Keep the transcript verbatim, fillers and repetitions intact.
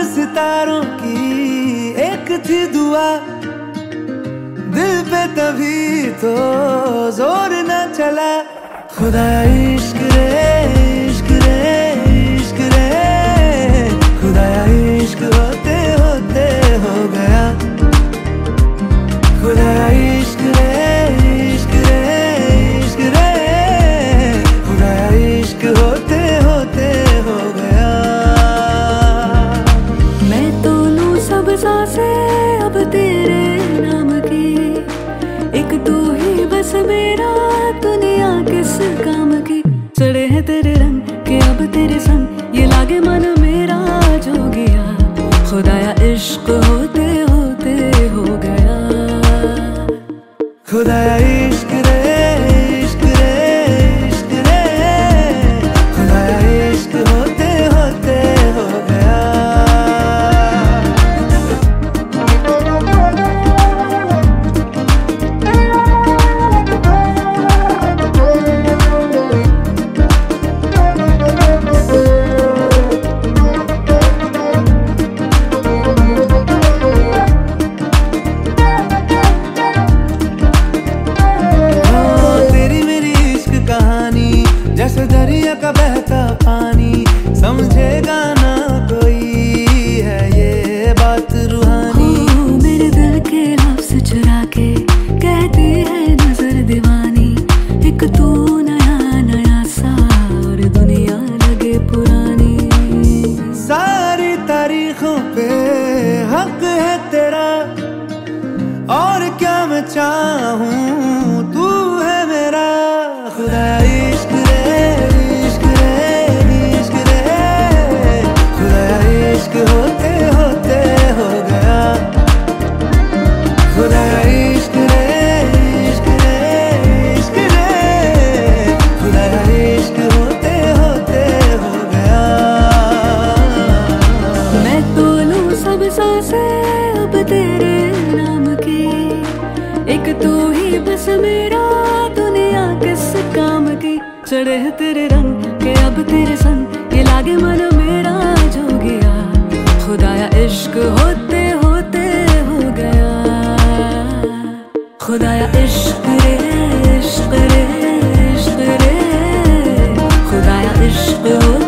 सितारों की एक थी दुआ, दिल पे तभी तो जोर न चला। खुदाया इश्क रे इश्क रे इश्क रे, खुदाया इश्क होते होते हो गया। खुदाया इश्क रे इश्क रे इश्क रे, खुदाया इश्क होते होते हो गया। मैं तो लूं सब सांसें अब तेरे नाम की, एक तू ही बस मेरा दुनिया किस काम की। चढ़े हैं तेरे रंग के अब तेरे संग, ये लागे मन मेरा जो गया। खुदाया इश्क होते होते हो गया। खुदाया इश्क रे इश्क रे इश्क रे, खुदाया इश्क होते होते हो गया। जैसे दरिया का बहता पानी, समझेगा ना कोई है ये बात रूहानी। मेरे दिल के लफ्ज़ चुरा के कहती है नजर दीवानी, एक तू नया नया सा और दुनिया लगे पुरानी। सारी तारीखों पे हक है तेरा, और क्या मैं चाहूँ तू है मेरा। खुदाया इश्क रे इश्क रे इश्क रे, खुदाया इश्क होते होते हो गया। खुदाया इश्क रे इश्क रे इश्क रे, खुदाया इश्क होते होते हो गया। मैं तो लूं सब सांसें अब तेरे नाम की, एक तू ही बस मेरा दुनिया किस काम की। चढ़े हैं तेरे रंग के अब तेरे संग, ये लागे मन मेरा जो गया। खुदाया इश्क होते होते हो गया। खुदाया इश्क रे इश्क रे इश्क रे, खुदाया इश्क हो